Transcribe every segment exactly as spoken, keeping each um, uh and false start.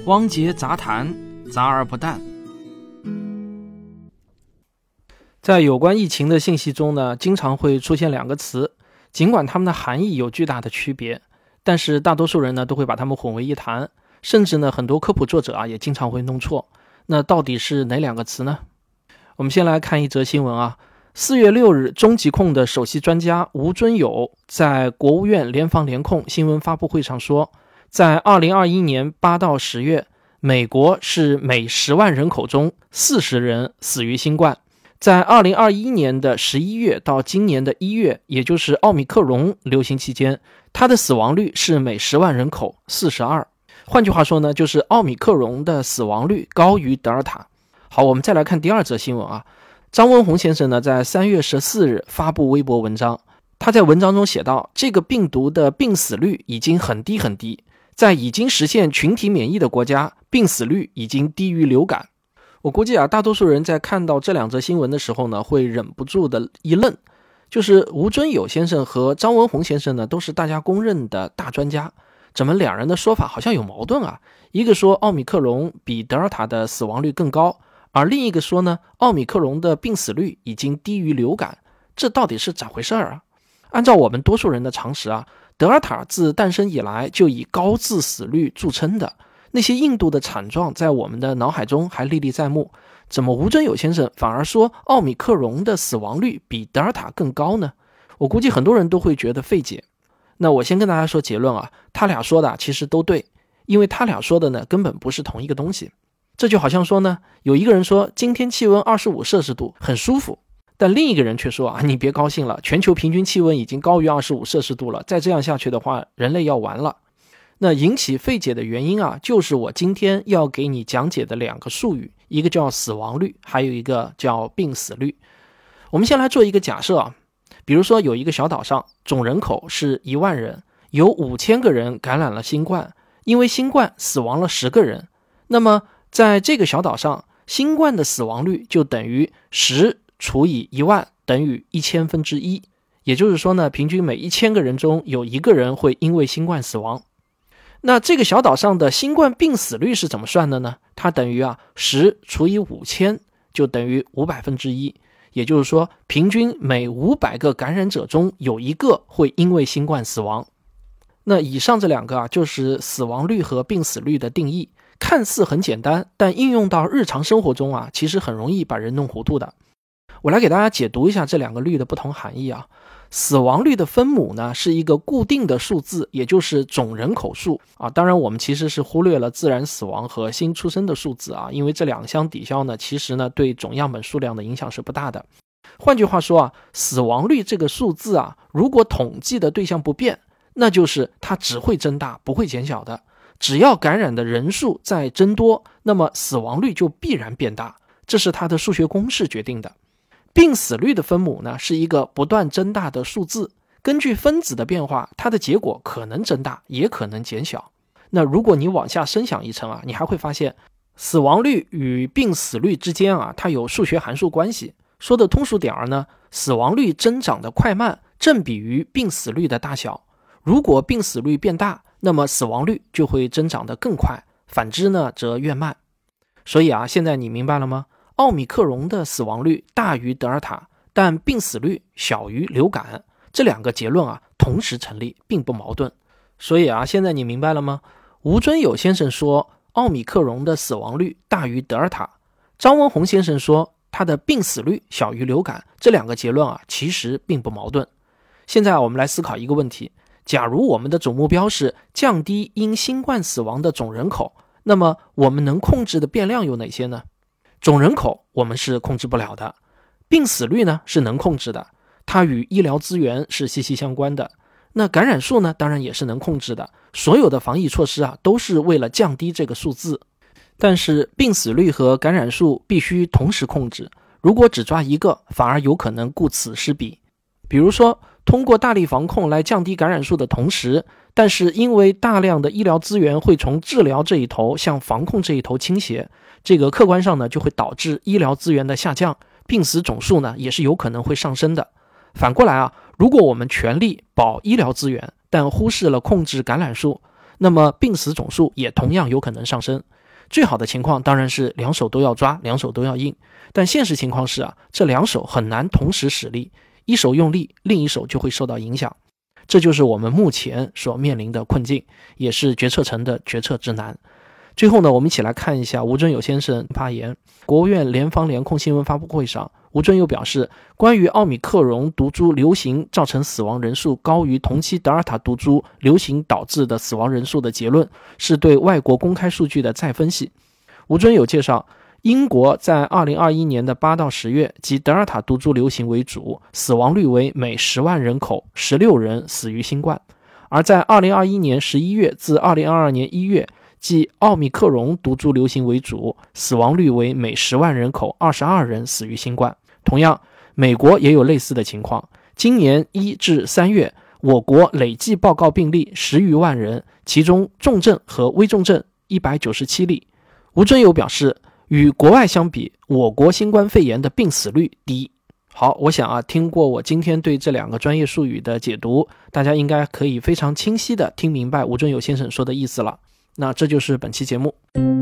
汪杰杂谈，杂而不淡。在有关疫情的信息中呢，经常会出现两个词，尽管它们的含义有巨大的区别，但是大多数人呢都会把它们混为一谈，甚至呢很多科普作者啊也经常会弄错。那到底是哪两个词呢？我们先来看一则新闻啊。四月六日，中疾控的首席专家吴尊友在国务院联防联控新闻发布会上说，在二零二一年八到十月，美国是每十万人口中四十人死于新冠。在二零二一年的十一月到今年的一月，也就是奥密克戎流行期间，它的死亡率是每十万人口四十二。换句话说呢，就是奥密克戎的死亡率高于德尔塔。好，我们再来看第二则新闻啊。张文宏先生呢，在三月十四日发布微博文章，他在文章中写道，这个病毒的病死率已经很低很低，在已经实现群体免疫的国家，病死率已经低于流感。我估计啊，大多数人在看到这两则新闻的时候呢，会忍不住的一愣，就是吴尊友先生和张文宏先生呢，都是大家公认的大专家，怎么两人的说法好像有矛盾啊？一个说奥密克戎比德尔塔的死亡率更高，而另一个说呢，奥密克戎的病死率已经低于流感，这到底是咋回事啊？按照我们多数人的常识啊，德尔塔自诞生以来就以高致死率著称的，那些印度的惨状在我们的脑海中还历历在目，怎么吴尊友先生反而说奥密克戎的死亡率比德尔塔更高呢？我估计很多人都会觉得费解。那我先跟大家说结论啊，他俩说的其实都对，因为他俩说的呢根本不是同一个东西。这就好像说呢，有一个人说今天气温二十五摄氏度很舒服，但另一个人却说啊，你别高兴了，全球平均气温已经高于二十五摄氏度了，再这样下去的话，人类要完了。那引起费解的原因啊，就是我今天要给你讲解的两个术语，一个叫死亡率，还有一个叫病死率。我们先来做一个假设啊，比如说有一个小岛上，总人口是一万人，有五千个人感染了新冠，因为新冠死亡了十个人，那么在这个小岛上，新冠的死亡率就等于十除以一万等于一千分之一，也就是说呢，平均每一千个人中有一个人会因为新冠死亡。那这个小岛上的新冠病死率是怎么算的呢？它等于啊十除以五千就等于五百分之一，也就是说，平均每五百个感染者中有一个会因为新冠死亡。那以上这两个啊，就是死亡率和病死率的定义。看似很简单，但应用到日常生活中啊，其实很容易把人弄糊涂的。我来给大家解读一下这两个率的不同含义啊。死亡率的分母呢，是一个固定的数字，也就是总人口数啊。当然我们其实是忽略了自然死亡和新出生的数字啊，因为这两相抵消呢，其实呢对总样本数量的影响是不大的。换句话说啊，死亡率这个数字啊，如果统计的对象不变，那就是它只会增大，不会减小的。只要感染的人数在增多，那么死亡率就必然变大，这是它的数学公式决定的。病死率的分母呢，是一个不断增大的数字，根据分子的变化，它的结果可能增大，也可能减小。那如果你往下深想一层啊，你还会发现死亡率与病死率之间啊，它有数学函数关系。说的通俗点儿呢，死亡率增长的快慢正比于病死率的大小。如果病死率变大，那么死亡率就会增长得更快，反之呢则越慢。所以啊，现在你明白了吗？奥密克戎的死亡率大于德尔塔，但病死率小于流感，这两个结论啊同时成立，并不矛盾。所以啊，现在你明白了吗？吴尊友先生说奥密克戎的死亡率大于德尔塔，张文宏先生说他的病死率小于流感，这两个结论啊其实并不矛盾。现在啊，我们来思考一个问题。假如我们的总目标是降低因新冠死亡的总人口，那么我们能控制的变量有哪些呢？总人口我们是控制不了的，病死率呢是能控制的，它与医疗资源是息息相关的。那感染数呢，当然也是能控制的，所有的防疫措施啊都是为了降低这个数字。但是病死率和感染数必须同时控制，如果只抓一个，反而有可能顾此失彼。比如说通过大力防控来降低感染数的同时，但是因为大量的医疗资源会从治疗这一头向防控这一头倾斜，这个客观上呢就会导致医疗资源的下降，病死总数呢也是有可能会上升的。反过来啊，如果我们全力保医疗资源，但忽视了控制感染数， 那么病死总数也同样有可能上升。最好的情况当然是两手都要抓，两手都要硬，但现实情况是啊，这两手很难同时使力，一手用力，另一手就会受到影响。这就是我们目前所面临的困境，也是决策层的决策之难。最后呢，我们一起来看一下吴尊友先生发言。国务院联防联控新闻发布会上，吴尊友表示，关于奥密克戎毒株流行造成死亡人数高于同期德尔塔毒株流行导致的死亡人数的结论，是对外国公开数据的再分析。吴尊友介绍，英国在二零二一年的八到十月即德尔塔毒株流行为主，死亡率为每十万人口十六人死于新冠。而在二零二一年十一月至二零二二年一月，即奥密克戎毒株流行为主，死亡率为每十万人口二十二人死于新冠。同样，美国也有类似的情况。今年一至三月，我国累计报告病例十余万人，其中重症和危重症一百九十七例。吴尊友表示，与国外相比，我国新冠肺炎的病死率低。好，我想啊，听过我今天对这两个专业术语的解读，大家应该可以非常清晰地听明白吴尊友先生说的意思了。那这就是本期节目。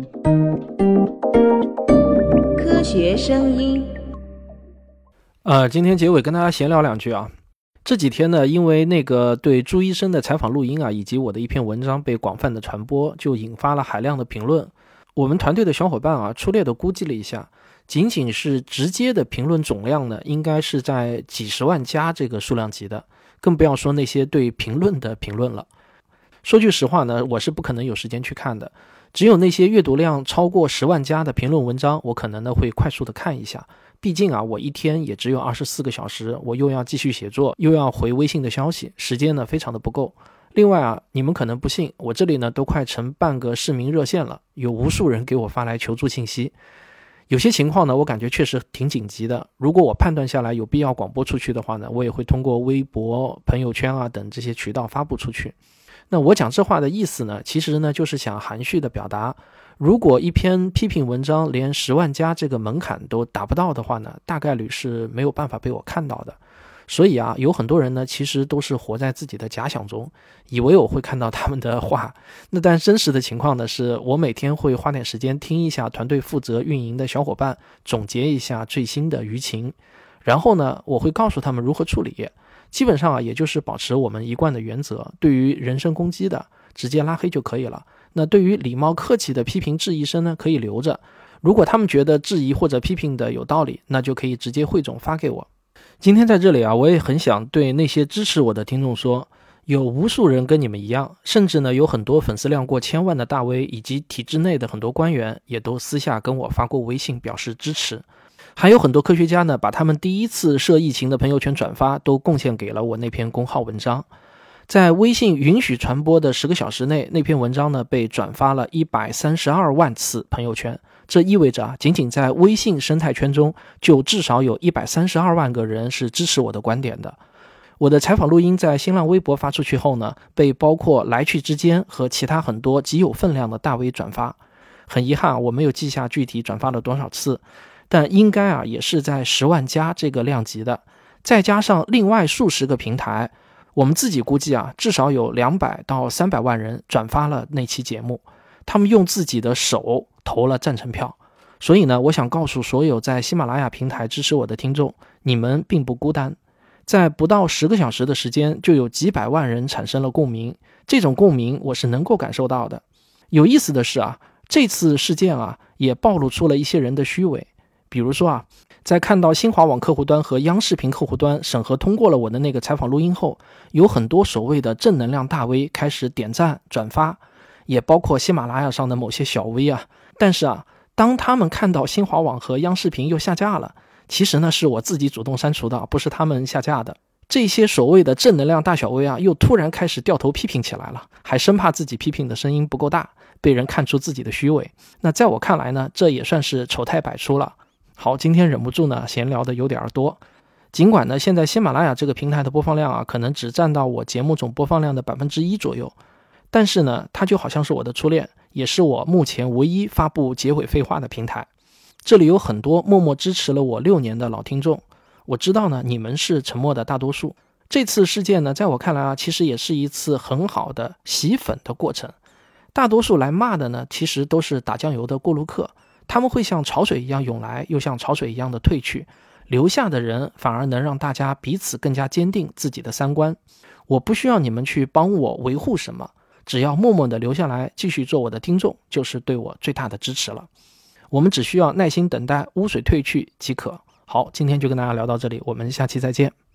科学声音。 呃，今天结尾跟大家闲聊两句啊。这几天呢，因为那个对朱医生的采访录音啊，以及我的一篇文章被广泛的传播，就引发了海量的评论。我们团队的小伙伴啊，粗略的估计了一下，仅仅是直接的评论总量呢，应该是在几十万加这个数量级的，更不要说那些对评论的评论了。说句实话呢，我是不可能有时间去看的，只有那些阅读量超过十万加的评论文章，我可能呢会快速的看一下。毕竟啊，我一天也只有二十四个小时，我又要继续写作，又要回微信的消息，时间呢非常的不够。另外啊，你们可能不信，我这里呢都快成半个市民热线了，有无数人给我发来求助信息。有些情况呢，我感觉确实挺紧急的，如果我判断下来有必要广播出去的话呢，我也会通过微博、朋友圈啊等这些渠道发布出去。那我讲这话的意思呢，其实呢就是想含蓄的表达，如果一篇批评文章连十万加这个门槛都达不到的话呢，大概率是没有办法被我看到的。所以啊，有很多人呢其实都是活在自己的假想中，以为我会看到他们的话。那但真实的情况呢，是我每天会花点时间听一下团队负责运营的小伙伴总结一下最新的舆情，然后呢我会告诉他们如何处理。基本上啊，也就是保持我们一贯的原则，对于人身攻击的直接拉黑就可以了。那对于礼貌客气的批评质疑声呢，可以留着。如果他们觉得质疑或者批评的有道理，那就可以直接汇总发给我。今天在这里啊，我也很想对那些支持我的听众说，有无数人跟你们一样，甚至呢有很多粉丝量过千万的大 V 以及体制内的很多官员也都私下跟我发过微信表示支持。还有很多科学家呢，把他们第一次涉疫情的朋友圈转发都贡献给了我那篇公号文章。在微信允许传播的十个小时内，那篇文章呢被转发了一百三十二万次朋友圈。这意味着啊，仅仅在微信生态圈中，就至少有一百三十二万个人是支持我的观点的。我的采访录音在新浪微博发出去后呢，被包括来去之间和其他很多极有分量的大 V 转发。很遗憾，我没有记下具体转发了多少次，但应该啊也是在十万加这个量级的，再加上另外数十个平台，我们自己估计啊，至少有两百到三百万人转发了那期节目，他们用自己的手投了赞成票。所以呢，我想告诉所有在喜马拉雅平台支持我的听众，你们并不孤单。在不到十个小时的时间，就有几百万人产生了共鸣，这种共鸣我是能够感受到的。有意思的是啊，这次事件啊，也暴露出了一些人的虚伪。比如说啊，在看到新华网客户端和央视频客户端审核通过了我的那个采访录音后，有很多所谓的正能量大 V 开始点赞转发，也包括喜马拉雅上的某些小 V 啊。但是啊，当他们看到新华网和央视频又下架了，其实呢是我自己主动删除的，不是他们下架的。这些所谓的正能量大小 V 啊，又突然开始掉头批评起来了，还生怕自己批评的声音不够大，被人看出自己的虚伪。那在我看来呢，这也算是丑态百出了。好，今天忍不住呢闲聊的有点多。尽管呢现在喜马拉雅这个平台的播放量啊，可能只占到我节目总播放量的百分之一左右，但是呢它就好像是我的初恋，也是我目前唯一发布结尾废话的平台。这里有很多默默支持了我六年的老听众，我知道呢你们是沉默的大多数。这次事件呢，在我看来啊，其实也是一次很好的洗粉的过程。 大多数来骂的呢，其实都是打酱油的过路客，他们会像潮水一样涌来，又像潮水一样的退去，留下的人反而能让大家彼此更加坚定自己的三观。我不需要你们去帮我维护什么，只要默默地留下来继续做我的听众，就是对我最大的支持了。我们只需要耐心等待污水退去即可。好，今天就跟大家聊到这里，我们下期再见。